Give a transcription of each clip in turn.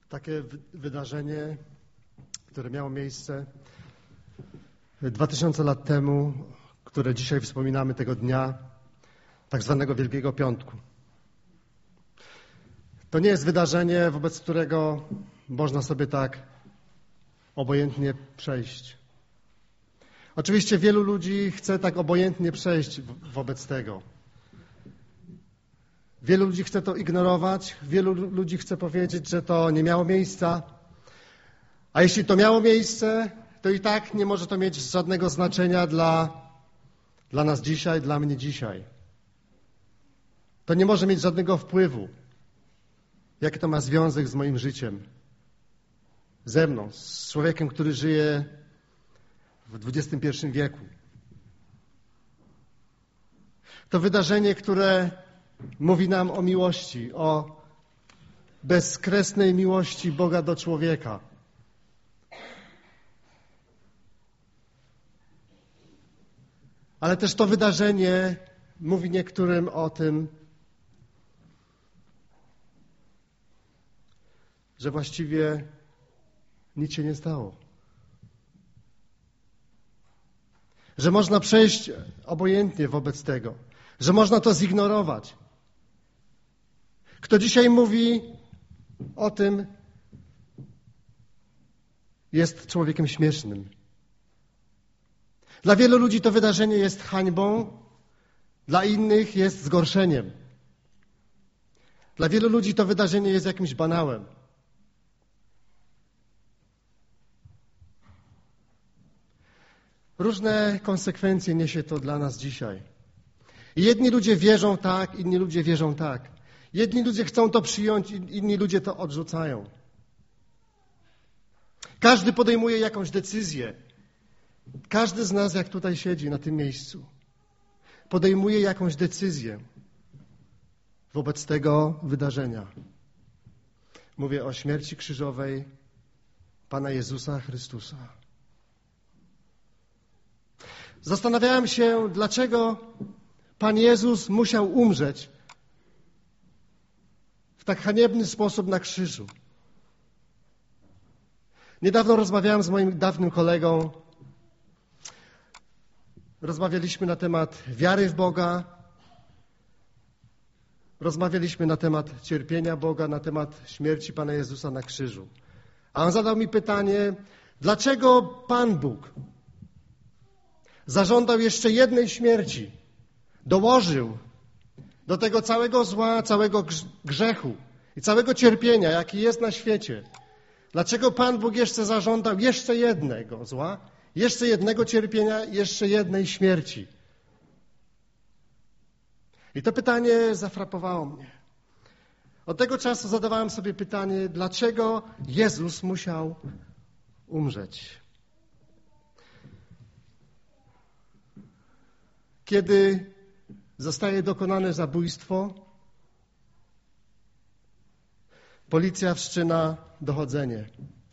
takie wydarzenie, które miało miejsce 2000 lat temu, które dzisiaj wspominamy tego dnia, tak zwanego Wielkiego Piątku. To nie jest wydarzenie, wobec którego można sobie tak obojętnie przejść. Oczywiście wielu ludzi chce tak obojętnie przejść wobec tego. Wielu ludzi chce to ignorować, wielu ludzi chce powiedzieć, że to nie miało miejsca. A jeśli to miało miejsce, to i tak nie może to mieć żadnego znaczenia dla nas dzisiaj, dla mnie dzisiaj. To nie może mieć żadnego wpływu. Jaki to ma związek z moim życiem? Ze mną, z człowiekiem, który żyje w XXI wieku. To wydarzenie, które mówi nam o miłości, o bezkresnej miłości Boga do człowieka. Ale też to wydarzenie mówi niektórym o tym, że właściwie nic się nie stało. Że można przejść obojętnie wobec tego. Że można to zignorować. Kto dzisiaj mówi o tym, jest człowiekiem śmiesznym. Dla wielu ludzi to wydarzenie jest hańbą, dla innych jest zgorszeniem. Dla wielu ludzi to wydarzenie jest jakimś banałem. Różne konsekwencje niesie to dla nas dzisiaj. Jedni ludzie wierzą tak, inni ludzie wierzą tak. Jedni ludzie chcą to przyjąć, inni ludzie to odrzucają. Każdy podejmuje jakąś decyzję. Każdy z nas, jak tutaj siedzi na tym miejscu, podejmuje jakąś decyzję wobec tego wydarzenia. Mówię o śmierci krzyżowej Pana Jezusa Chrystusa. Zastanawiałem się, dlaczego Pan Jezus musiał umrzeć w tak haniebny sposób na krzyżu. Niedawno rozmawiałem z moim dawnym kolegą. Rozmawialiśmy na temat wiary w Boga. Rozmawialiśmy na temat cierpienia Boga, na temat śmierci Pana Jezusa na krzyżu. A on zadał mi pytanie, dlaczego Pan Bóg zażądał jeszcze jednej śmierci, dołożył do tego całego zła, całego grzechu i całego cierpienia, jaki jest na świecie. Dlaczego Pan Bóg jeszcze zażądał jeszcze jednego zła, jeszcze jednego cierpienia, jeszcze jednej śmierci? I to pytanie zafrapowało mnie. Od tego czasu zadawałem sobie pytanie, dlaczego Jezus musiał umrzeć? Kiedy zostaje dokonane zabójstwo, policja wszczyna dochodzenie.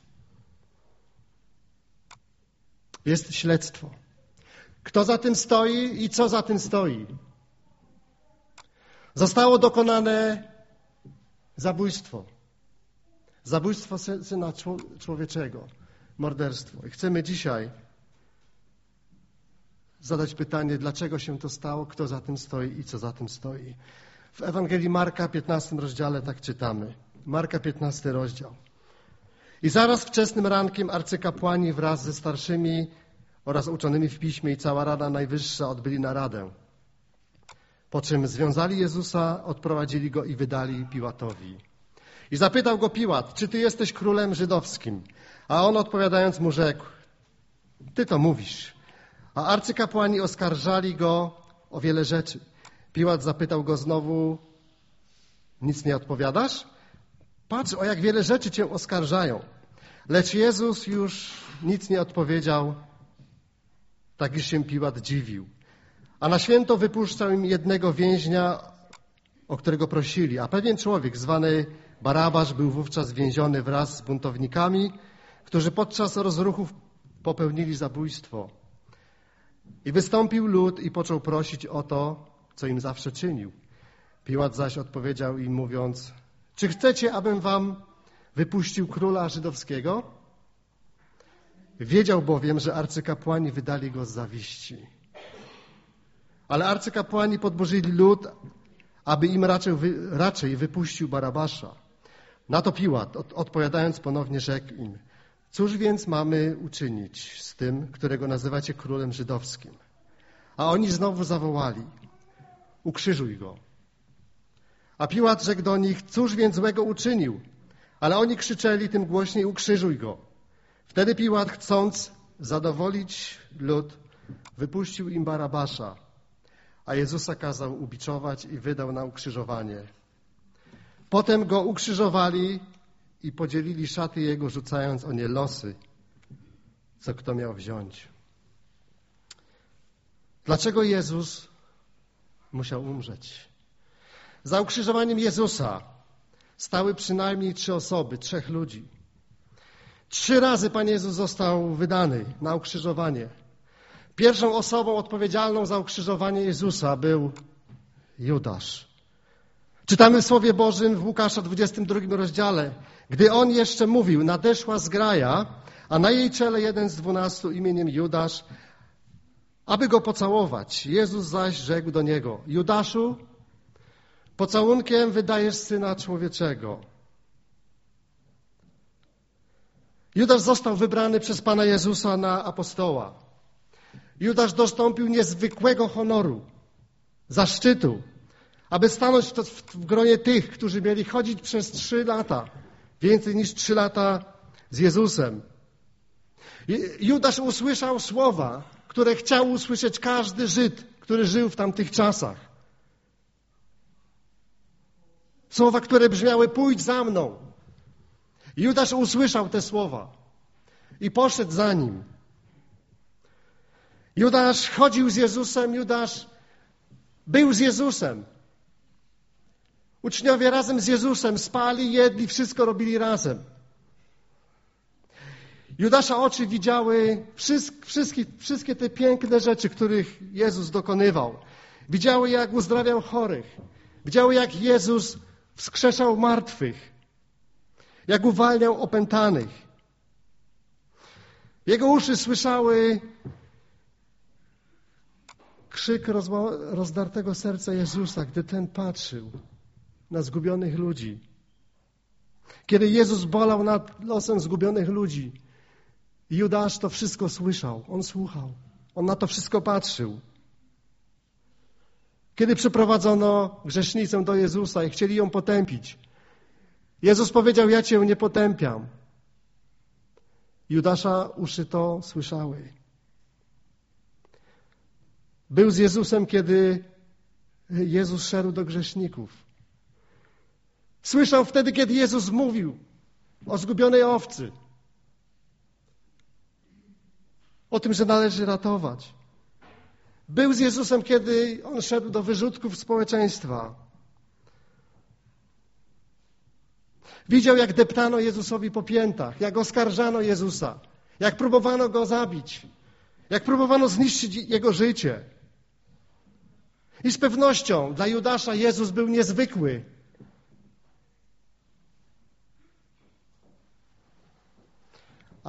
Jest śledztwo. Kto za tym stoi i co za tym stoi? Zostało dokonane zabójstwo. Zabójstwo Syna Człowieczego. Morderstwo. I chcemy dzisiaj zadać pytanie, dlaczego się to stało, kto za tym stoi i co za tym stoi. W Ewangelii Marka, 15 rozdziale tak czytamy. Marka, 15 rozdział. I zaraz wczesnym rankiem arcykapłani wraz ze starszymi oraz uczonymi w piśmie i cała Rada Najwyższa odbyli naradę. Po czym związali Jezusa, odprowadzili Go i wydali Piłatowi. I zapytał Go Piłat, czy Ty jesteś królem żydowskim? A on odpowiadając mu rzekł, Ty to mówisz. A arcykapłani oskarżali Go o wiele rzeczy. Piłat zapytał Go znowu, nic nie odpowiadasz? Patrz, o jak wiele rzeczy Cię oskarżają. Lecz Jezus już nic nie odpowiedział, tak iż się Piłat dziwił. A na święto wypuszczał im jednego więźnia, o którego prosili. A pewien człowiek zwany Barabasz był wówczas więziony wraz z buntownikami, którzy podczas rozruchów popełnili zabójstwo. I wystąpił lud i począł prosić o to, co im zawsze czynił. Piłat zaś odpowiedział im mówiąc, czy chcecie, abym wam wypuścił króla żydowskiego? Wiedział bowiem, że arcykapłani wydali go z zawiści. Ale arcykapłani podburzyli lud, aby im raczej wypuścił Barabasza. Na to Piłat, odpowiadając ponownie, rzekł im: cóż więc mamy uczynić z tym, którego nazywacie królem żydowskim? A oni znowu zawołali: ukrzyżuj go. A Piłat rzekł do nich: cóż więc złego uczynił? Ale oni krzyczeli tym głośniej: ukrzyżuj go. Wtedy Piłat, chcąc zadowolić lud, wypuścił im Barabasza, a Jezusa kazał ubiczować i wydał na ukrzyżowanie. Potem go ukrzyżowali i podzielili szaty jego, rzucając o nie losy, co kto miał wziąć. Dlaczego Jezus musiał umrzeć? Za ukrzyżowaniem Jezusa stały przynajmniej 3 osoby, 3 ludzi. 3 razy Pan Jezus został wydany na ukrzyżowanie. Pierwszą osobą odpowiedzialną za ukrzyżowanie Jezusa był Judasz. Czytamy w Słowie Bożym w Łukasza 22 rozdziale, gdy on jeszcze mówił: nadeszła zgraja, a na jej czele jeden z 12 imieniem Judasz, aby go pocałować. Jezus zaś rzekł do niego: Judaszu, pocałunkiem wydajesz Syna Człowieczego. Judasz został wybrany przez Pana Jezusa na apostoła. Judasz dostąpił niezwykłego honoru, zaszczytu, aby stanąć w gronie tych, którzy mieli chodzić przez 3 lata, więcej niż 3 lata z Jezusem. Judasz usłyszał słowa, które chciał usłyszeć każdy Żyd, który żył w tamtych czasach. Słowa, które brzmiały: pójdź za mną. Judasz usłyszał te słowa i poszedł za nim. Judasz chodził z Jezusem, Judasz był z Jezusem. Uczniowie razem z Jezusem spali, jedli, wszystko robili razem. Judasza oczy widziały wszystkie te piękne rzeczy, których Jezus dokonywał. Widziały, jak uzdrawiał chorych. Widziały, jak Jezus wskrzeszał martwych. Jak uwalniał opętanych. Jego uszy słyszały krzyk rozdartego serca Jezusa, gdy ten patrzył na zgubionych ludzi. Kiedy Jezus bolał nad losem zgubionych ludzi, Judasz to wszystko słyszał. On słuchał. On na to wszystko patrzył. Kiedy przyprowadzono grzesznicę do Jezusa i chcieli ją potępić, Jezus powiedział: ja cię nie potępiam. Judasza uszy to słyszały. Był z Jezusem, kiedy Jezus szedł do grzeszników. Słyszał wtedy, kiedy Jezus mówił o zgubionej owcy. O tym, że należy ratować. Był z Jezusem, kiedy On szedł do wyrzutków społeczeństwa. Widział, jak deptano Jezusowi po piętach, jak oskarżano Jezusa, jak próbowano Go zabić, jak próbowano zniszczyć Jego życie. I z pewnością dla Judasza Jezus był niezwykły. A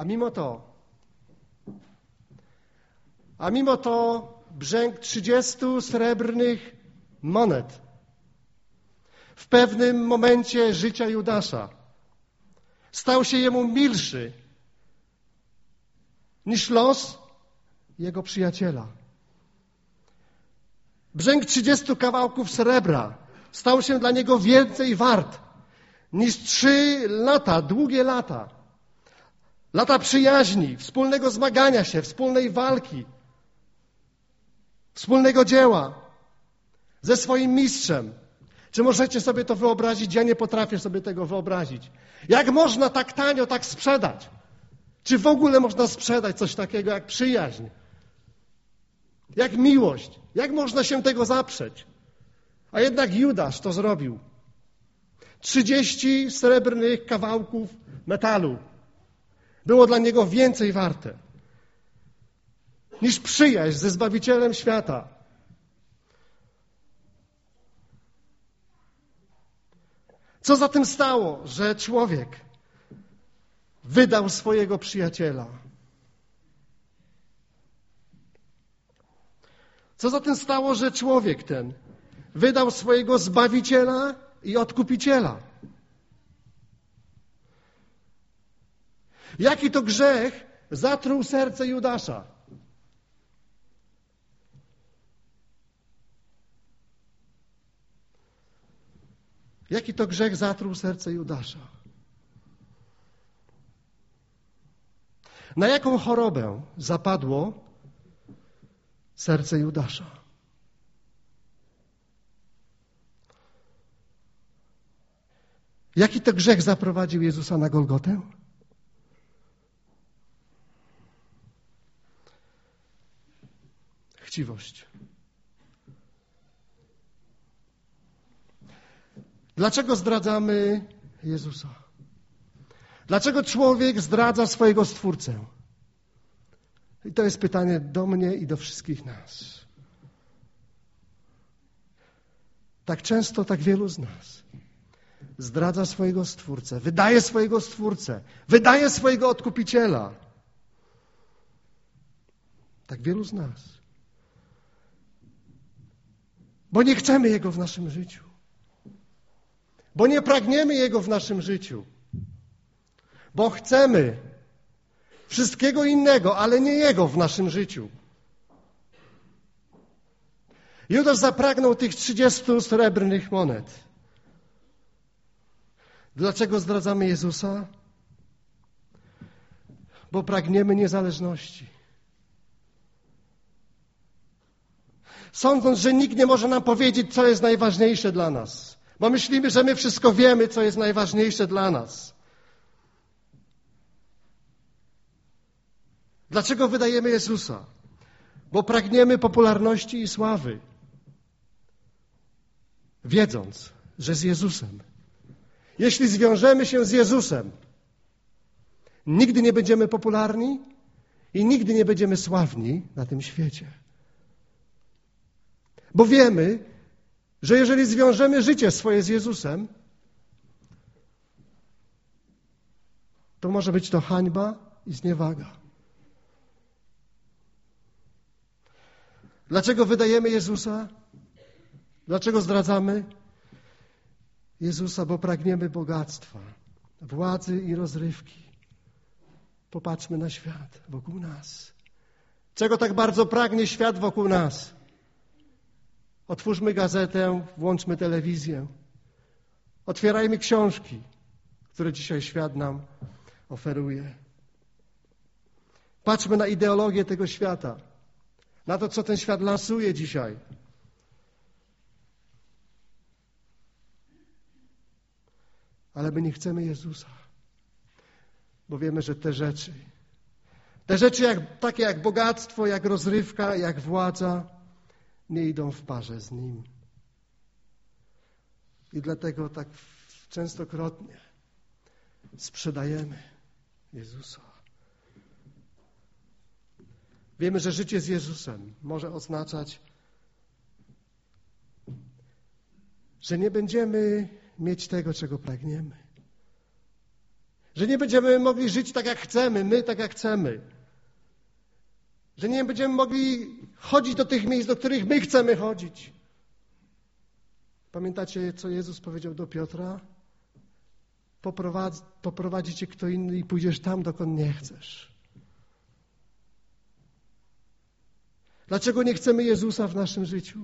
mimo to brzęk 30 srebrnych monet w pewnym momencie życia Judasza stał się jemu milszy niż los jego przyjaciela. Brzęk 30 kawałków srebra stał się dla niego więcej wart niż 3 lata, długie lata. Lata przyjaźni, wspólnego zmagania się, wspólnej walki, wspólnego dzieła ze swoim mistrzem. Czy możecie sobie to wyobrazić? Ja nie potrafię sobie tego wyobrazić. Jak można tak tanio tak sprzedać? Czy w ogóle można sprzedać coś takiego jak przyjaźń? Jak miłość? Jak można się tego zaprzeć? A jednak Judasz to zrobił. 30 srebrnych kawałków metalu było dla niego więcej warte niż przyjaźń ze Zbawicielem świata. Co za tym stało, że człowiek wydał swojego przyjaciela. Co za tym stało, że człowiek ten wydał swojego Zbawiciela i Odkupiciela? Jaki to grzech zatruł serce Judasza? Jaki to grzech zatruł serce Judasza? Na jaką chorobę zapadło serce Judasza? Jaki to grzech zaprowadził Jezusa na Golgotę? Chciwość. Dlaczego zdradzamy Jezusa? Dlaczego człowiek zdradza swojego Stwórcę? I to jest pytanie do mnie i do wszystkich nas. Tak często, tak wielu z nas zdradza swojego Stwórcę, wydaje swojego Stwórcę, wydaje swojego Odkupiciela. Tak wielu z nas. Bo nie chcemy Jego w naszym życiu. Bo nie pragniemy Jego w naszym życiu. Bo chcemy wszystkiego innego, ale nie Jego w naszym życiu. Judasz zapragnął tych 30 srebrnych monet. Dlaczego zdradzamy Jezusa? Bo pragniemy niezależności. Sądząc, że nikt nie może nam powiedzieć, co jest najważniejsze dla nas. Bo myślimy, że my wszystko wiemy, co jest najważniejsze dla nas. Dlaczego wydajemy Jezusa? Bo pragniemy popularności i sławy. Wiedząc, że z Jezusem. Jeśli zwiążemy się z Jezusem, nigdy nie będziemy popularni i nigdy nie będziemy sławni na tym świecie. Bo wiemy, że jeżeli zwiążemy życie swoje z Jezusem, to może być to hańba i zniewaga. Dlaczego wydajemy Jezusa? Dlaczego zdradzamy Jezusa? Bo pragniemy bogactwa, władzy i rozrywki. Popatrzmy na świat wokół nas. Czego tak bardzo pragnie świat wokół nas? Otwórzmy gazetę, włączmy telewizję. Otwierajmy książki, które dzisiaj świat nam oferuje. Patrzmy na ideologię tego świata, na to, co ten świat lansuje dzisiaj. Ale my nie chcemy Jezusa, bo wiemy, że te rzeczy takie jak bogactwo, jak rozrywka, jak władza, nie idą w parze z Nim. I dlatego tak częstokrotnie sprzedajemy Jezusa. Wiemy, że życie z Jezusem może oznaczać, że nie będziemy mieć tego, czego pragniemy. Że nie będziemy mogli żyć tak, jak chcemy, my tak, jak chcemy. Że nie będziemy mogli chodzić do tych miejsc, do których my chcemy chodzić. Pamiętacie, co Jezus powiedział do Piotra? Poprowadzi cię kto inny i pójdziesz tam, dokąd nie chcesz. Dlaczego nie chcemy Jezusa w naszym życiu?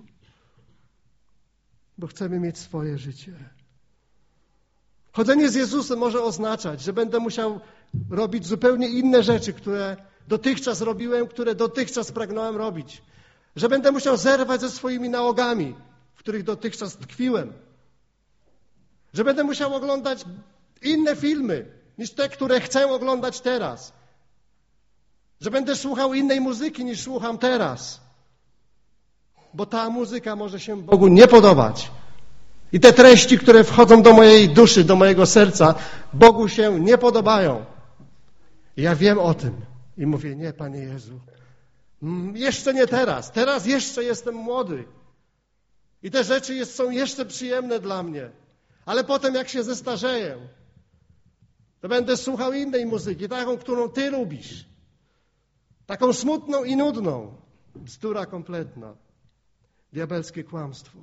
Bo chcemy mieć swoje życie. Chodzenie z Jezusem może oznaczać, że będę musiał robić zupełnie inne rzeczy, które dotychczas robiłem, które dotychczas pragnąłem robić. Że będę musiał zerwać ze swoimi nałogami, w których dotychczas tkwiłem. Że będę musiał oglądać inne filmy niż te, które chcę oglądać teraz. Że będę słuchał innej muzyki niż słucham teraz. Bo ta muzyka może się Bogu nie podobać. I te treści, które wchodzą do mojej duszy, do mojego serca, Bogu się nie podobają. I ja wiem o tym. I mówię, nie, Panie Jezu, jeszcze nie teraz. Teraz jeszcze jestem młody. I te rzeczy są jeszcze przyjemne dla mnie. Ale potem, jak się zestarzeję, to będę słuchał innej muzyki, taką, którą ty lubisz. Taką smutną i nudną. Bzdura kompletna. Diabelskie kłamstwo.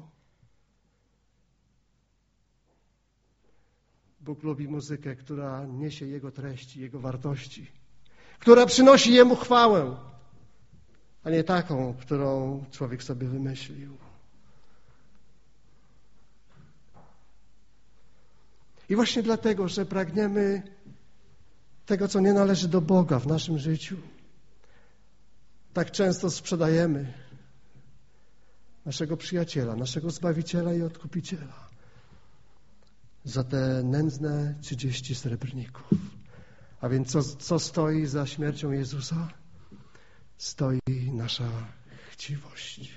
Bóg lubi muzykę, która niesie Jego treści, Jego wartości, która przynosi Jemu chwałę, a nie taką, którą człowiek sobie wymyślił. I właśnie dlatego, że pragniemy tego, co nie należy do Boga w naszym życiu, tak często sprzedajemy naszego przyjaciela, naszego Zbawiciela i Odkupiciela za te nędzne 30 srebrników. A więc co stoi za śmiercią Jezusa? Stoi nasza chciwość.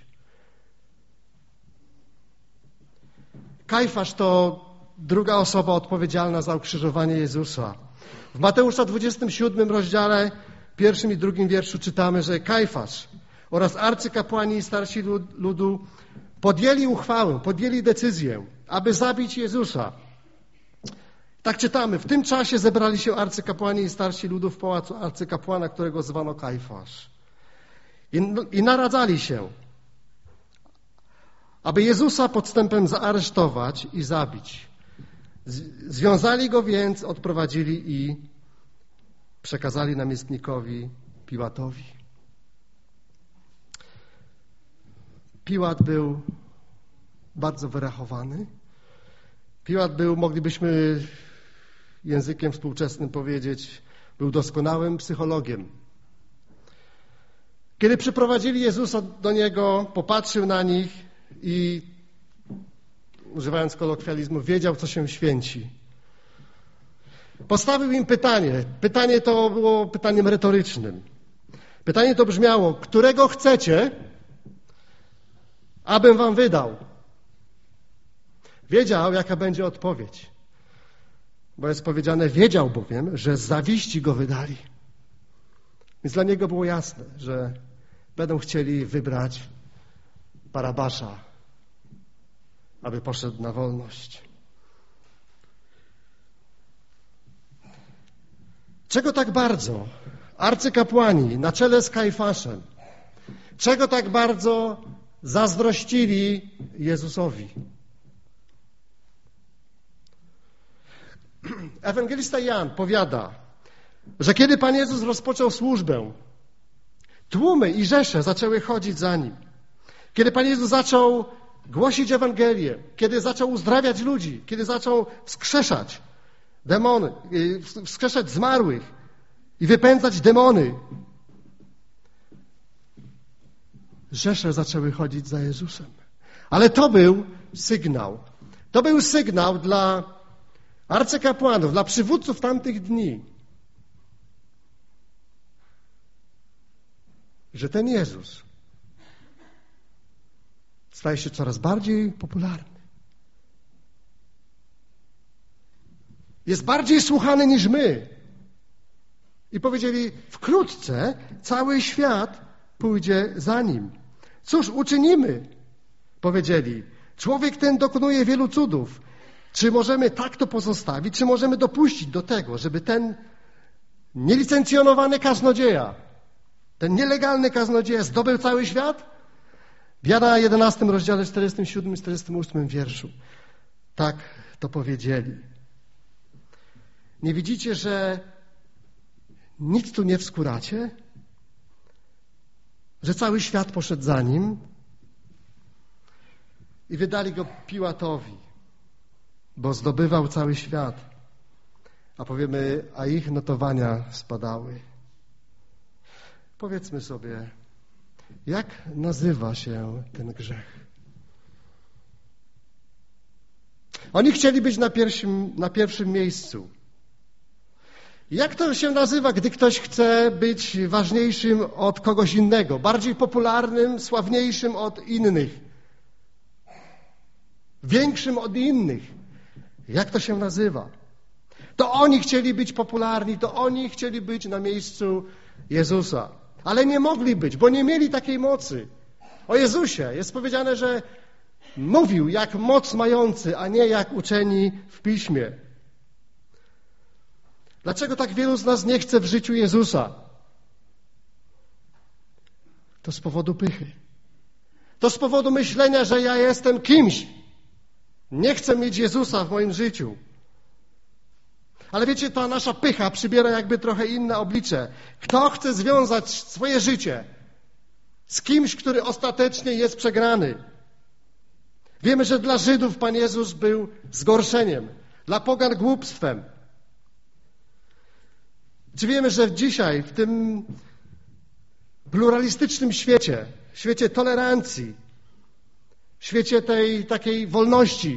Kajfasz to druga osoba odpowiedzialna za ukrzyżowanie Jezusa. W Mateusza 27 rozdziale, 1 i 2 wierszu czytamy, że Kajfasz oraz arcykapłani i starsi ludu podjęli uchwałę, podjęli decyzję, aby zabić Jezusa. Tak czytamy. W tym czasie zebrali się arcykapłani i starsi ludu w pałacu arcykapłana, którego zwano Kajfasz. I naradzali się, aby Jezusa podstępem zaaresztować i zabić. Związali go więc, odprowadzili i przekazali namiestnikowi Piłatowi. Piłat był bardzo wyrachowany. Piłat był, moglibyśmy językiem współczesnym powiedzieć, był doskonałym psychologiem. Kiedy przyprowadzili Jezusa do Niego, popatrzył na nich i, używając kolokwializmu, wiedział, co się święci. Postawił im pytanie. Pytanie to było pytaniem retorycznym. Pytanie to brzmiało: którego chcecie, abym wam wydał? Wiedział, jaka będzie odpowiedź. Bo jest powiedziane, wiedział bowiem, że z zawiści go wydali. Więc dla niego było jasne, że będą chcieli wybrać Barabasza, aby poszedł na wolność. Czego tak bardzo arcykapłani na czele z Kajfaszem, czego tak bardzo zazdrościli Jezusowi? Ewangelista Jan powiada, że kiedy Pan Jezus rozpoczął służbę, tłumy i rzesze zaczęły chodzić za Nim. Kiedy Pan Jezus zaczął głosić Ewangelię, kiedy zaczął uzdrawiać ludzi, kiedy zaczął wskrzeszać demony, wskrzeszać zmarłych i wypędzać demony, rzesze zaczęły chodzić za Jezusem. Ale to był sygnał. To był sygnał dla arcykapłanów, dla przywódców tamtych dni, że ten Jezus staje się coraz bardziej popularny. Jest bardziej słuchany niż my. I powiedzieli, wkrótce cały świat pójdzie za Nim. Cóż uczynimy? Powiedzieli, człowiek ten dokonuje wielu cudów. Czy możemy tak to pozostawić? Czy możemy dopuścić do tego, żeby ten nielicencjonowany kaznodzieja, ten nielegalny kaznodzieja zdobył cały świat? W Jana 11 rozdziale 47 i 48 wierszu tak to powiedzieli. Nie widzicie, że nic tu nie wskóracie? Że cały świat poszedł za Nim? I wydali Go Piłatowi, bo zdobywał cały świat. A powiemy, a ich notowania spadały. Powiedzmy sobie, jak nazywa się ten grzech? Oni chcieli być na pierwszym miejscu. Jak to się nazywa, gdy ktoś chce być ważniejszym od kogoś innego, bardziej popularnym, sławniejszym od innych, większym od innych? Jak to się nazywa? To oni chcieli być popularni, to oni chcieli być na miejscu Jezusa. Ale nie mogli być, bo nie mieli takiej mocy. O Jezusie jest powiedziane, że mówił jak moc mający, a nie jak uczeni w Piśmie. Dlaczego tak wielu z nas nie chce w życiu Jezusa? To z powodu pychy. To z powodu myślenia, że ja jestem kimś. Nie chcę mieć Jezusa w moim życiu. Ale wiecie, ta nasza pycha przybiera jakby trochę inne oblicze. Kto chce związać swoje życie z kimś, który ostatecznie jest przegrany? Wiemy, że dla Żydów Pan Jezus był zgorszeniem, dla pogan głupstwem. Czy wiemy, że dzisiaj w tym pluralistycznym świecie, świecie tolerancji, świecie tej takiej wolności,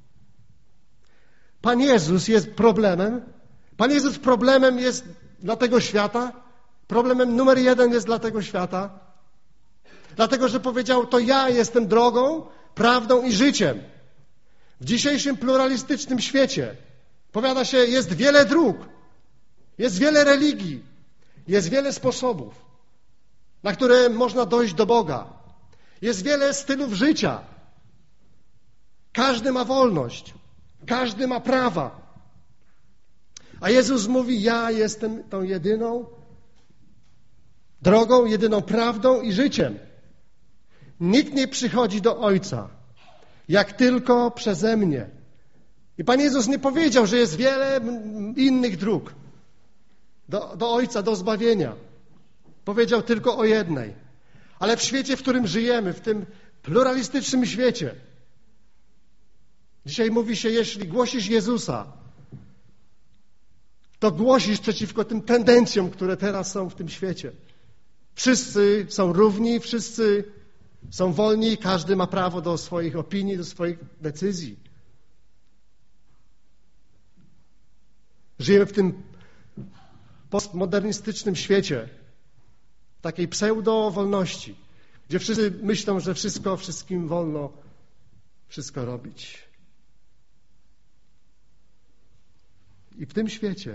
Pan Jezus jest problemem? Pan Jezus problemem jest dla tego świata? Problemem numer 1 jest dla tego świata? Dlatego, że powiedział, to ja jestem drogą, prawdą i życiem. W dzisiejszym pluralistycznym świecie powiada się, jest wiele dróg, jest wiele religii, jest wiele sposobów, na które można dojść do Boga. Jest wiele stylów życia. Każdy ma wolność, każdy ma prawa. A Jezus mówi, ja jestem tą jedyną drogą, jedyną prawdą i życiem. Nikt nie przychodzi do Ojca, jak tylko przeze mnie. I Pan Jezus nie powiedział, że jest wiele innych dróg do Ojca, do zbawienia. Powiedział tylko o jednej. Ale w świecie, w którym żyjemy, w tym pluralistycznym świecie, dzisiaj mówi się, jeśli głosisz Jezusa, to głosisz przeciwko tym tendencjom, które teraz są w tym świecie. Wszyscy są równi, wszyscy są wolni, każdy ma prawo do swoich opinii, do swoich decyzji. Żyjemy w tym postmodernistycznym świecie, takiej pseudo-wolności, gdzie wszyscy myślą, że wszystkim wolno wszystko robić. I w tym świecie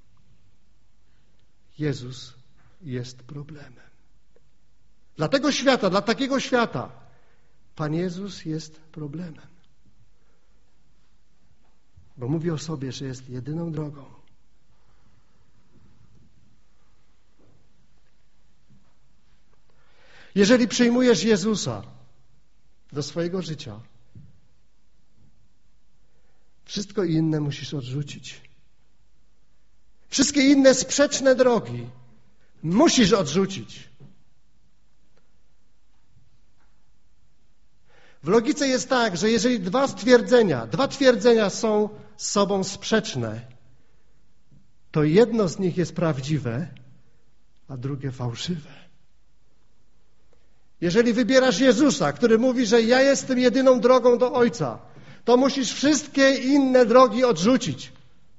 Jezus jest problemem. Dla tego świata, dla takiego świata Pan Jezus jest problemem. Bo mówi o sobie, że jest jedyną drogą. Jeżeli przyjmujesz Jezusa do swojego życia, wszystko inne musisz odrzucić. Wszystkie inne sprzeczne drogi musisz odrzucić. W logice jest tak, że jeżeli dwa twierdzenia są z sobą sprzeczne, to jedno z nich jest prawdziwe, a drugie fałszywe. Jeżeli wybierasz Jezusa, który mówi, że ja jestem jedyną drogą do Ojca, to musisz wszystkie inne drogi odrzucić.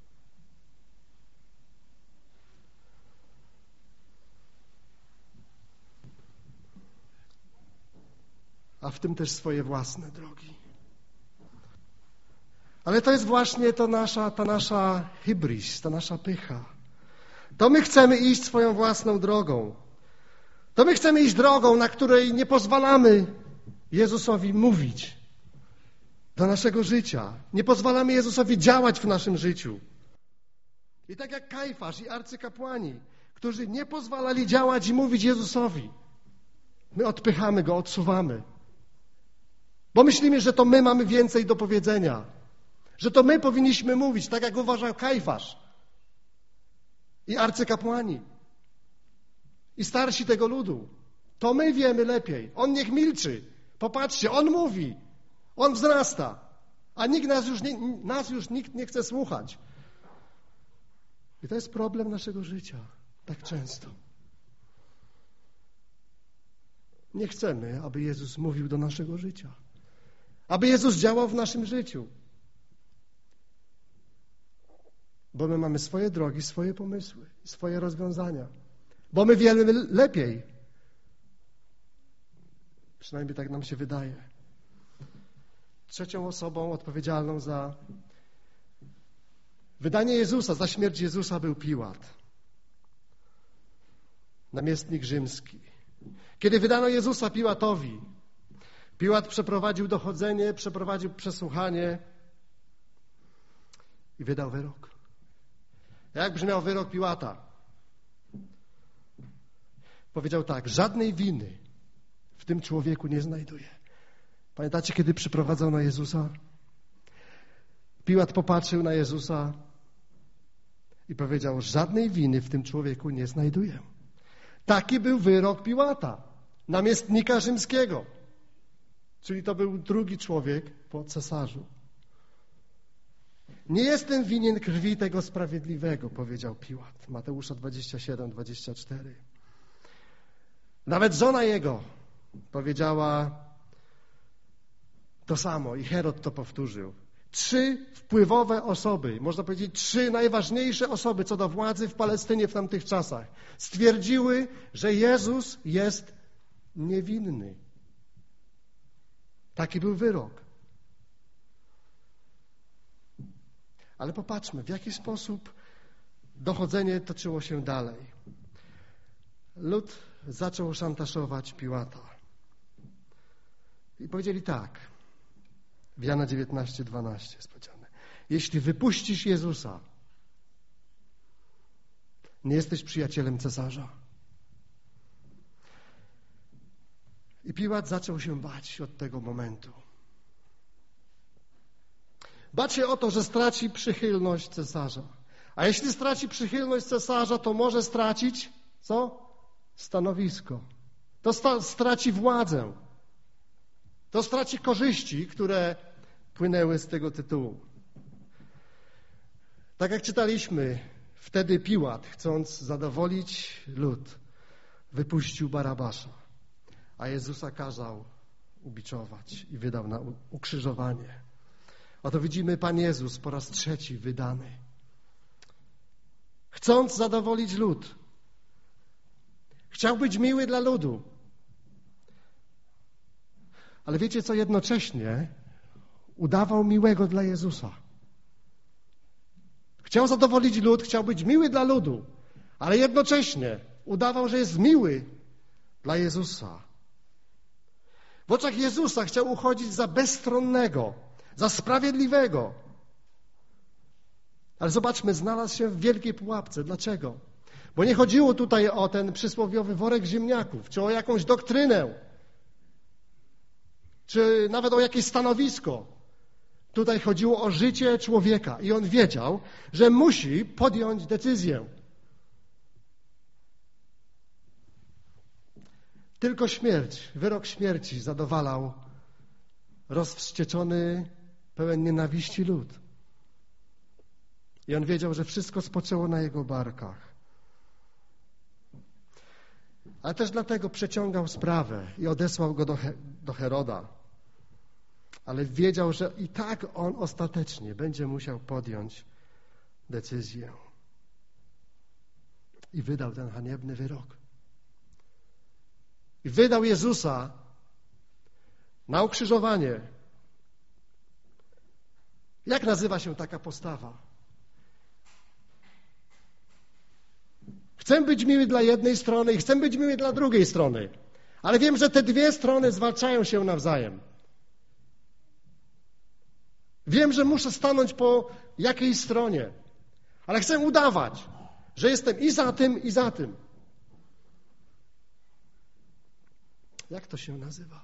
A w tym też swoje własne drogi. Ale to jest właśnie ta nasza hybris, ta nasza pycha. To my chcemy iść swoją własną drogą. To my chcemy iść drogą, na której nie pozwalamy Jezusowi mówić do naszego życia. Nie pozwalamy Jezusowi działać w naszym życiu. I tak jak Kajfasz i arcykapłani, którzy nie pozwalali działać i mówić Jezusowi, my odpychamy Go, odsuwamy. Bo myślimy, że to my mamy więcej do powiedzenia. Że to my powinniśmy mówić, tak jak uważał Kajfasz i arcykapłani i starsi tego ludu. To my wiemy lepiej. On niech milczy. Popatrzcie, on mówi. On wzrasta. A nas już nikt nie chce słuchać. I to jest problem naszego życia. Tak często. Nie chcemy, aby Jezus mówił do naszego życia. Aby Jezus działał w naszym życiu. Bo my mamy swoje drogi, swoje pomysły, swoje rozwiązania. Bo my wiemy lepiej. Przynajmniej tak nam się wydaje. Trzecią osobą odpowiedzialną za wydanie Jezusa, za śmierć Jezusa był Piłat. Namiestnik rzymski. Kiedy wydano Jezusa Piłatowi, Piłat przeprowadził dochodzenie, przeprowadził przesłuchanie i wydał wyrok. Jak brzmiał wyrok Piłata? Powiedział tak: żadnej winy w tym człowieku nie znajduję. Pamiętacie, kiedy przyprowadzano Jezusa? Piłat popatrzył na Jezusa i powiedział: żadnej winy w tym człowieku nie znajduję. Taki był wyrok Piłata, namiestnika rzymskiego. Czyli to był drugi człowiek po cesarzu. Nie jestem winien krwi tego sprawiedliwego, powiedział Piłat. Mateusza 27-24. Nawet żona jego powiedziała to samo i Herod to powtórzył. 3 wpływowe osoby, można powiedzieć 3 najważniejsze osoby co do władzy w Palestynie w tamtych czasach, stwierdziły, że Jezus jest niewinny. Taki był wyrok. Ale popatrzmy, w jaki sposób dochodzenie toczyło się dalej. Lud zaczął szantażować Piłata. I powiedzieli tak, w Jana 19:12 jest powiedziane: jeśli wypuścisz Jezusa, nie jesteś przyjacielem cesarza. I Piłat zaczął się bać od tego momentu. Bać się o to, że straci przychylność cesarza. A jeśli straci przychylność cesarza, to może stracić co? Stanowisko. To straci władzę. To straci korzyści, które płynęły z tego tytułu. Tak jak czytaliśmy, wtedy Piłat, chcąc zadowolić lud, wypuścił Barabasza, a Jezusa kazał ubiczować i wydał na ukrzyżowanie. Oto widzimy Pan Jezus po raz 3 wydany. Chcąc zadowolić lud. Chciał być miły dla ludu. Ale wiecie co? Jednocześnie udawał miłego dla Jezusa. Chciał zadowolić lud, chciał być miły dla ludu, ale jednocześnie udawał, że jest miły dla Jezusa. W oczach Jezusa chciał uchodzić za bezstronnego, za sprawiedliwego. Ale zobaczmy, znalazł się w wielkiej pułapce. Dlaczego? Bo nie chodziło tutaj o ten przysłowiowy worek ziemniaków, czy o jakąś doktrynę, czy nawet o jakieś stanowisko. Tutaj chodziło o życie człowieka i on wiedział, że musi podjąć decyzję. Tylko śmierć, wyrok śmierci zadowalał rozwścieczony, pełen nienawiści lud. I on wiedział, że wszystko spoczęło na jego barkach. Ale też dlatego przeciągał sprawę i odesłał go do Heroda. Ale wiedział, że i tak on ostatecznie będzie musiał podjąć decyzję. I wydał ten haniebny wyrok. I wydał Jezusa na ukrzyżowanie. Jak nazywa się taka postawa? Chcę być miły dla jednej strony i chcę być miły dla drugiej strony. Ale wiem, że te dwie strony zwalczają się nawzajem. Wiem, że muszę stanąć po jakiejś stronie. Ale chcę udawać, że jestem i za tym, i za tym. Jak to się nazywa?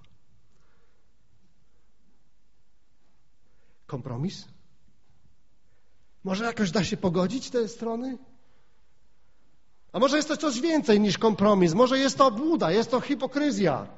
Kompromis? Może jakoś da się pogodzić te strony? A może jest to coś więcej niż kompromis? Może jest to obłuda, jest to hipokryzja.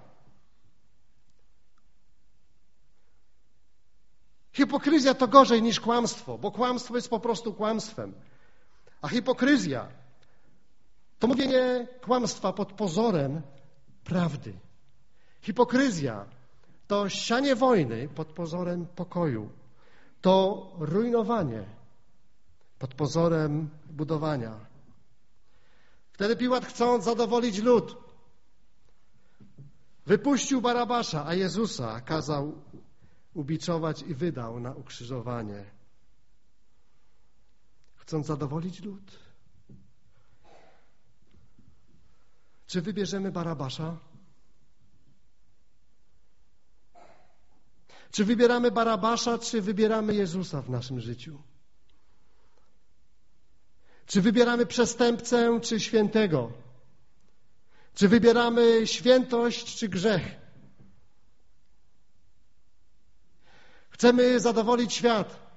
Hipokryzja to gorzej niż kłamstwo, bo kłamstwo jest po prostu kłamstwem. A hipokryzja to mówienie kłamstwa pod pozorem prawdy. Hipokryzja to sianie wojny pod pozorem pokoju. To rujnowanie pod pozorem budowania. Wtedy Piłat, chcąc zadowolić lud, wypuścił Barabasza, a Jezusa kazał ubiczować i wydał na ukrzyżowanie. Chcąc zadowolić lud. Czy wybierzemy Barabasza? Czy wybieramy Barabasza, czy wybieramy Jezusa w naszym życiu? Czy wybieramy przestępcę, czy świętego? Czy wybieramy świętość, czy grzech? Chcemy zadowolić świat.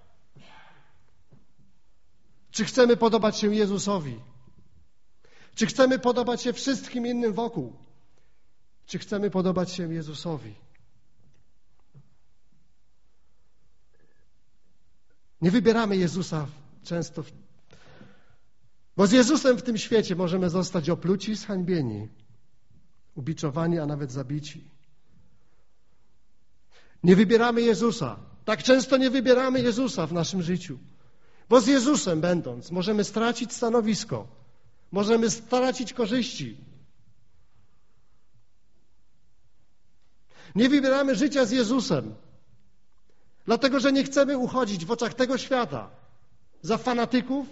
Czy chcemy podobać się Jezusowi? Czy chcemy podobać się wszystkim innym wokół? Czy chcemy podobać się Jezusowi? Nie wybieramy Jezusa często, bo z Jezusem w tym świecie możemy zostać opluci, zhańbieni, ubiczowani, a nawet zabici. Nie wybieramy Jezusa. Tak często nie wybieramy Jezusa w naszym życiu, bo z Jezusem będąc możemy stracić stanowisko, możemy stracić korzyści. Nie wybieramy życia z Jezusem, dlatego że nie chcemy uchodzić w oczach tego świata za fanatyków,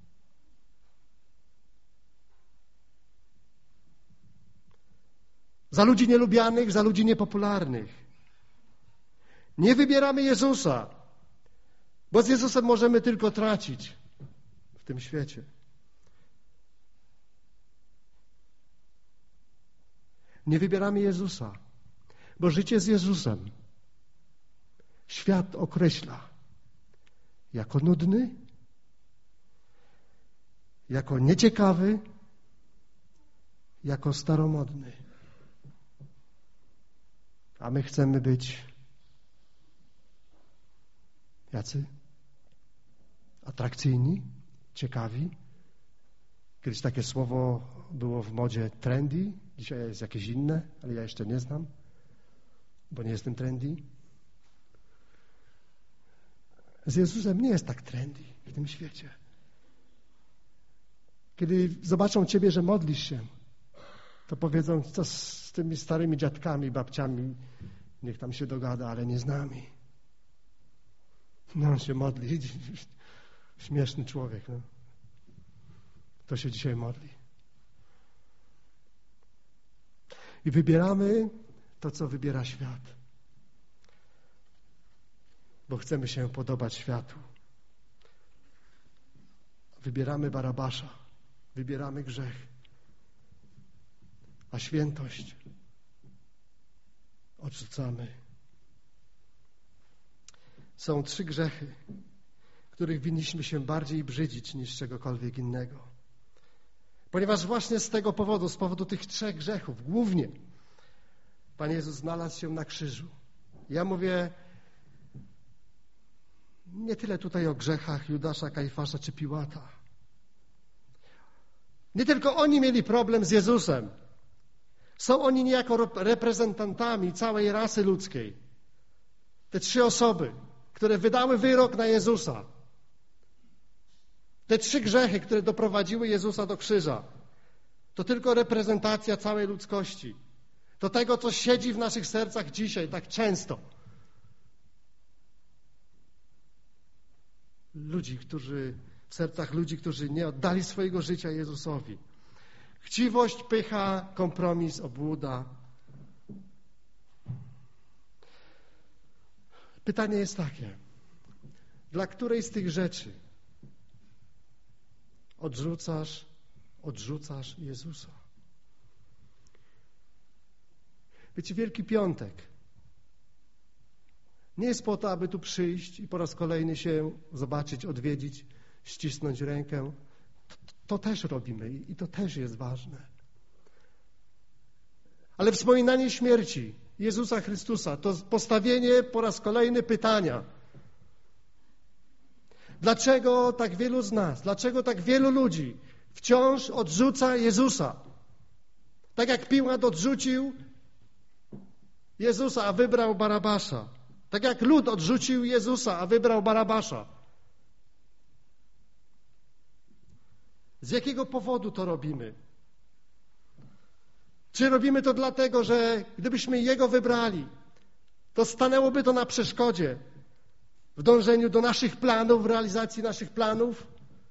za ludzi nielubianych, za ludzi niepopularnych. Nie wybieramy Jezusa, bo z Jezusem możemy tylko tracić w tym świecie. Nie wybieramy Jezusa, bo życie z Jezusem świat określa jako nudny, jako nieciekawy, jako staromodny. A my chcemy być jacy? Atrakcyjni, ciekawi. Kiedyś takie słowo było w modzie trendy, dzisiaj jest jakieś inne, ale ja jeszcze nie znam, bo nie jestem trendy. Z Jezusem nie jest tak trendy w tym świecie. Kiedy zobaczą ciebie, że modlisz się, to powiedzą, co z tymi starymi dziadkami, babciami, niech tam się dogada, ale nie z nami. No, on się modli. Śmieszny człowiek. No. To się dzisiaj modli. I wybieramy to, co wybiera świat. Bo chcemy się podobać światu. Wybieramy Barabasza. Wybieramy grzech. A świętość odrzucamy. Są 3 grzechy, których winniśmy się bardziej brzydzić niż czegokolwiek innego. Ponieważ właśnie z tego powodu, z powodu tych 3 grzechów, głównie Pan Jezus znalazł się na krzyżu. Ja mówię nie tyle tutaj o grzechach Judasza, Kajfasza czy Piłata. Nie tylko oni mieli problem z Jezusem. Są oni niejako reprezentantami całej rasy ludzkiej. Te 3 osoby, które wydały wyrok na Jezusa. Te 3 grzechy, które doprowadziły Jezusa do krzyża, to tylko reprezentacja całej ludzkości. To tego, co siedzi w naszych sercach dzisiaj tak często. W sercach ludzi, którzy nie oddali swojego życia Jezusowi. Chciwość, pycha, kompromis, obłuda. Pytanie jest takie. Dla której z tych rzeczy odrzucasz Jezusa? Wiecie, Wielki Piątek nie jest po to, aby tu przyjść i po raz kolejny się zobaczyć, odwiedzić, ścisnąć rękę. To też robimy i to też jest ważne. Ale wspominanie śmierci Jezusa Chrystusa to postawienie po raz kolejny pytania. Dlaczego tak wielu z nas, dlaczego tak wielu ludzi wciąż odrzuca Jezusa? Tak jak Piłat odrzucił Jezusa, a wybrał Barabasza. Tak jak lud odrzucił Jezusa, a wybrał Barabasza. Z jakiego powodu to robimy? Czy robimy to dlatego, że gdybyśmy Jego wybrali, to stanęłoby to na przeszkodzie w dążeniu do naszych planów, w realizacji naszych planów,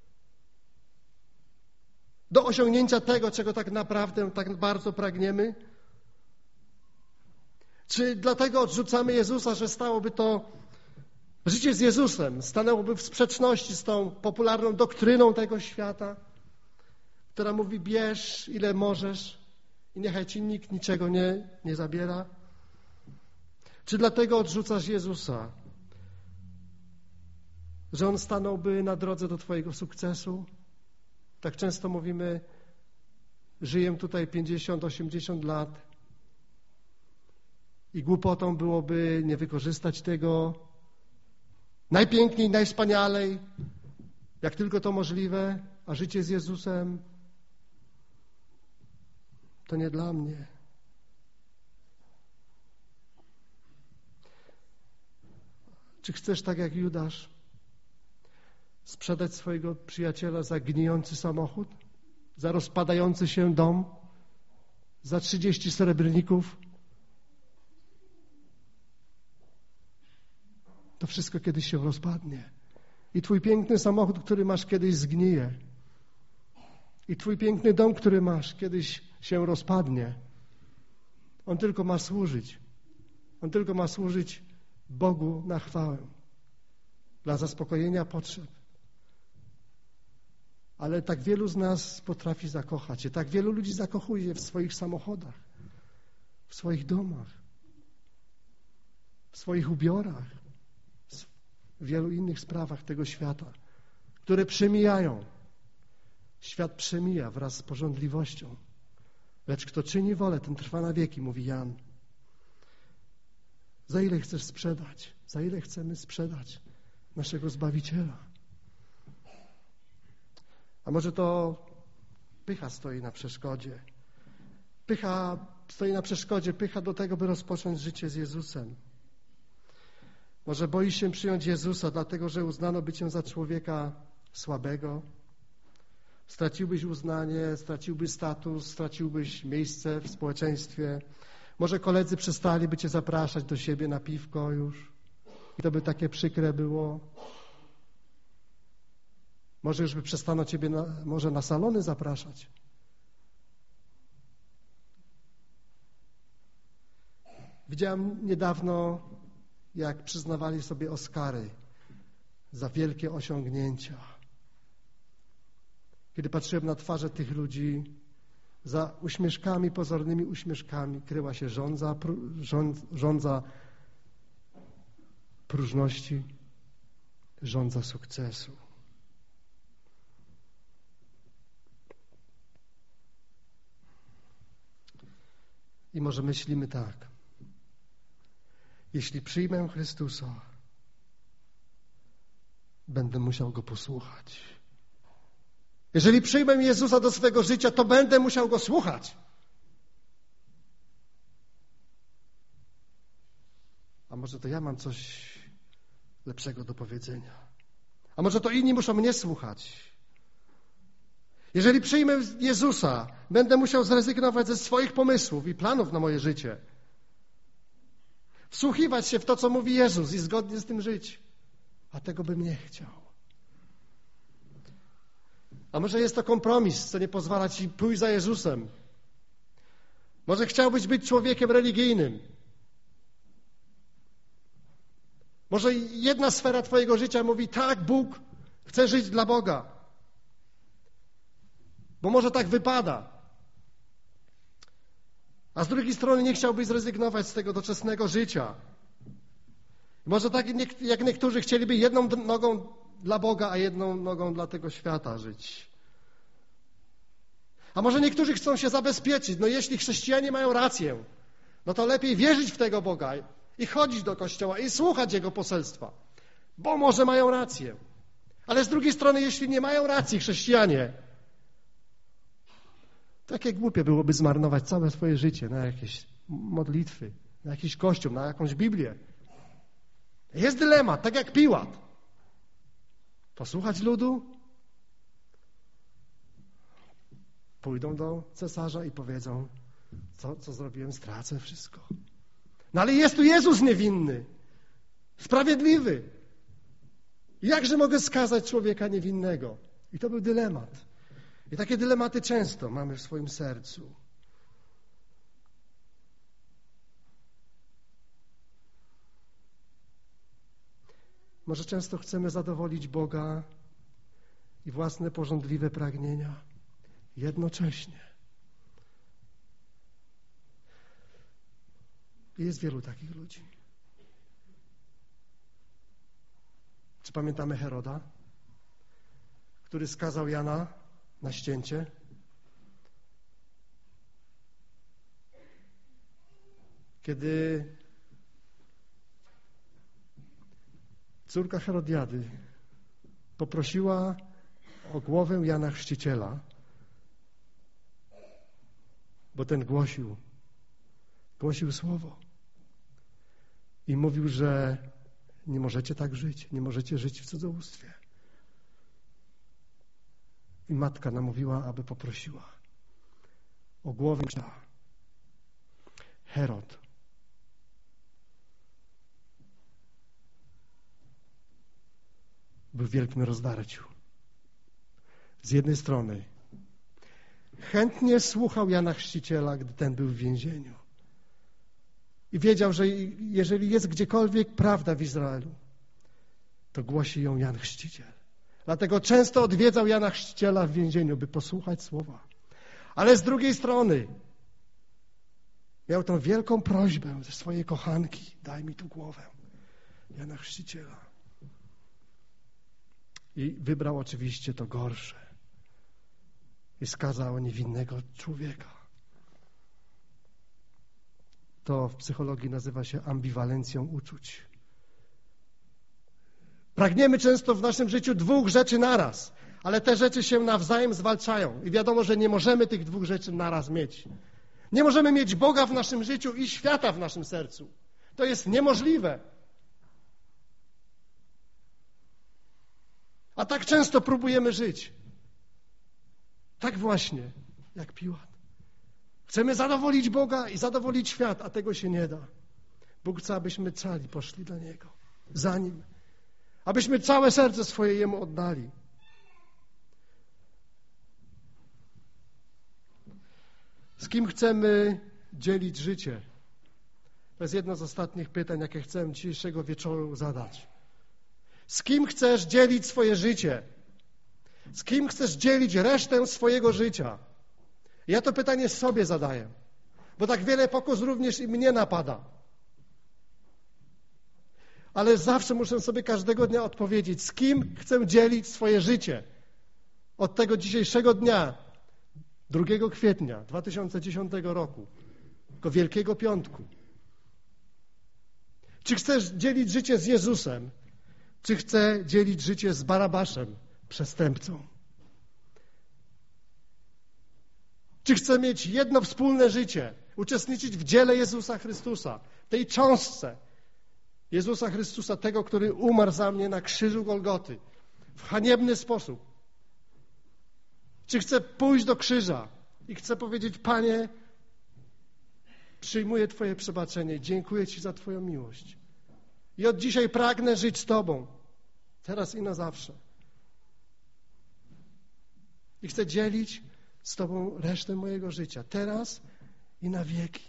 do osiągnięcia tego, czego tak naprawdę tak bardzo pragniemy? Czy dlatego odrzucamy Jezusa, że stałoby to Życie z Jezusem stanęłoby w sprzeczności z tą popularną doktryną tego świata, która mówi: bierz ile możesz i niechaj ci nikt niczego nie zabiera. Czy dlatego odrzucasz Jezusa, że On stanąłby na drodze do twojego sukcesu? Tak często mówimy: żyję tutaj 50-80 lat i głupotą byłoby nie wykorzystać tego najpiękniej, najwspanialej, jak tylko to możliwe, a życie z Jezusem to nie dla mnie. Czy chcesz, tak jak Judasz, sprzedać swojego przyjaciela za gnijący samochód, za rozpadający się dom, za 30 srebrników? To wszystko kiedyś się rozpadnie. I twój piękny samochód, który masz, kiedyś zgnije. I twój piękny dom, który masz, kiedyś się rozpadnie. On tylko ma służyć. On tylko ma służyć Bogu na chwałę, dla zaspokojenia potrzeb. Ale tak wielu z nas potrafi zakochać się. Tak wielu ludzi zakochuje się w swoich samochodach, w swoich domach, w swoich ubiorach, w wielu innych sprawach tego świata, które przemijają. Świat przemija wraz z pożądliwością. Lecz kto czyni wolę, ten trwa na wieki, mówi Jan. Za ile chcesz sprzedać? Za ile chcemy sprzedać naszego Zbawiciela? A może to pycha stoi na przeszkodzie? Pycha stoi na przeszkodzie, pycha do tego, by rozpocząć życie z Jezusem. Może boisz się przyjąć Jezusa, dlatego że uznano by cię za człowieka słabego. Straciłbyś uznanie, straciłbyś status, straciłbyś miejsce w społeczeństwie. Może koledzy przestaliby cię zapraszać do siebie na piwko już. I to by takie przykre było. Może już by przestano ciebie może na salony zapraszać. Widziałem niedawno, jak przyznawali sobie Oscary za wielkie osiągnięcia. Kiedy patrzyłem na twarze tych ludzi, za uśmieszkami, pozornymi uśmieszkami kryła się żądza próżności, żądza sukcesu. I może myślimy tak: jeśli przyjmę Chrystusa, będę musiał Go posłuchać. Jeżeli przyjmę Jezusa do swego życia, to będę musiał Go słuchać. A może to ja mam coś lepszego do powiedzenia? A może to inni muszą mnie słuchać? Jeżeli przyjmę Jezusa, będę musiał zrezygnować ze swoich pomysłów i planów na moje życie. Wsłuchiwać się w to, co mówi Jezus i zgodnie z tym żyć. A tego bym nie chciał. A może jest to kompromis, co nie pozwala ci pójść za Jezusem. Może chciałbyś być człowiekiem religijnym. Może jedna sfera twojego życia mówi: tak, Bóg, chcę żyć dla Boga. Bo może tak wypada. A z drugiej strony nie chciałbyś zrezygnować z tego doczesnego życia. Może tak jak niektórzy chcieliby jedną nogą dla Boga, a jedną nogą dla tego świata żyć. A może niektórzy chcą się zabezpieczyć. No jeśli chrześcijanie mają rację, no to lepiej wierzyć w tego Boga i chodzić do kościoła i słuchać Jego poselstwa. Bo może mają rację. Ale z drugiej strony, jeśli nie mają racji chrześcijanie, takie głupie byłoby zmarnować całe swoje życie na jakieś modlitwy, na jakiś kościół, na jakąś Biblię. Jest dylemat, tak jak Piłat. Posłuchać ludu? Pójdą do cesarza i powiedzą: co zrobiłem, stracę wszystko. No ale jest tu Jezus niewinny, sprawiedliwy. Jakże mogę skazać człowieka niewinnego? I to był dylemat. I takie dylematy często mamy w swoim sercu. Może często chcemy zadowolić Boga i własne pożądliwe pragnienia jednocześnie. Jest wielu takich ludzi. Czy pamiętamy Heroda, który skazał Jana na ścięcie? Kiedy córka Herodiady poprosiła o głowę Jana Chrzciciela, bo ten głosił słowo i mówił, że nie możecie tak żyć, nie możecie żyć w cudzołóstwie. I matka namówiła, aby poprosiła o głowę. Herod był w wielkim rozdarciu. Z jednej strony chętnie słuchał Jana Chrzciciela, gdy ten był w więzieniu. I wiedział, że jeżeli jest gdziekolwiek prawda w Izraelu, to głosi ją Jan Chrzciciel. Dlatego często odwiedzał Jana Chrzciciela w więzieniu, by posłuchać słowa. Ale z drugiej strony miał tą wielką prośbę ze swojej kochanki: daj mi tu głowę Jana Chrzciciela. I wybrał oczywiście to gorsze. I skazał niewinnego człowieka. To w psychologii nazywa się ambiwalencją uczuć. Pragniemy często w naszym życiu dwóch rzeczy naraz, ale te rzeczy się nawzajem zwalczają. I wiadomo, że nie możemy tych dwóch rzeczy naraz mieć. Nie możemy mieć Boga w naszym życiu i świata w naszym sercu. To jest niemożliwe. A tak często próbujemy żyć. Tak właśnie, jak Piłat. Chcemy zadowolić Boga i zadowolić świat, a tego się nie da. Bóg chce, abyśmy cali poszli do Niego. Za Nim. Abyśmy całe serce swoje Jemu oddali. Z kim chcemy dzielić życie? To jest jedno z ostatnich pytań, jakie chcę dzisiejszego wieczoru zadać. Z kim chcesz dzielić swoje życie? Z kim chcesz dzielić resztę swojego życia? Ja to pytanie sobie zadaję, bo tak wiele pokus również i mnie napada. Ale zawsze muszę sobie każdego dnia odpowiedzieć, z kim chcę dzielić swoje życie. Od tego dzisiejszego dnia, 2 kwietnia 2010 roku, tego Wielkiego Piątku. Czy chcesz dzielić życie z Jezusem? Czy chcę dzielić życie z Barabaszem, przestępcą? Czy chcę mieć jedno wspólne życie, uczestniczyć w dziele Jezusa Chrystusa, tej cząstce Jezusa Chrystusa, tego, który umarł za mnie na krzyżu Golgoty w haniebny sposób? Czy chcę pójść do krzyża i chcę powiedzieć: Panie, przyjmuję Twoje przebaczenie, dziękuję Ci za Twoją miłość. I od dzisiaj pragnę żyć z Tobą, teraz i na zawsze. I chcę dzielić z Tobą resztę mojego życia, teraz i na wieki.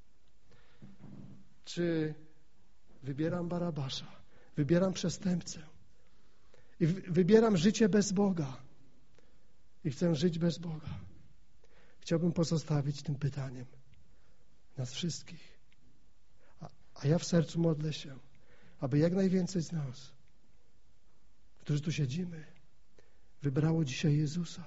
Czy wybieram Barabasza, wybieram przestępcę i wybieram życie bez Boga i chcę żyć bez Boga? Chciałbym pozostawić tym pytaniem nas wszystkich. A ja w sercu modlę się, aby jak najwięcej z nas, którzy tu siedzimy, wybrało dzisiaj Jezusa.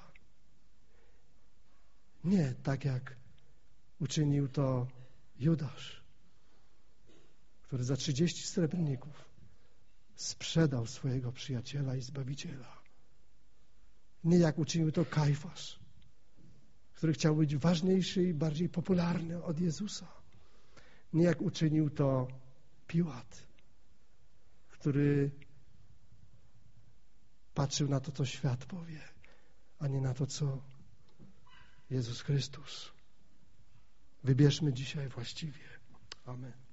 Nie tak, jak uczynił to Judasz, który za 30 srebrników sprzedał swojego przyjaciela i Zbawiciela. Nie jak uczynił to Kajfasz, który chciał być ważniejszy i bardziej popularny od Jezusa. Nie jak uczynił to Piłat, który patrzył na to, co świat powie, a nie na to, co Jezus Chrystus. Wybierzmy dzisiaj właściwie. Amen.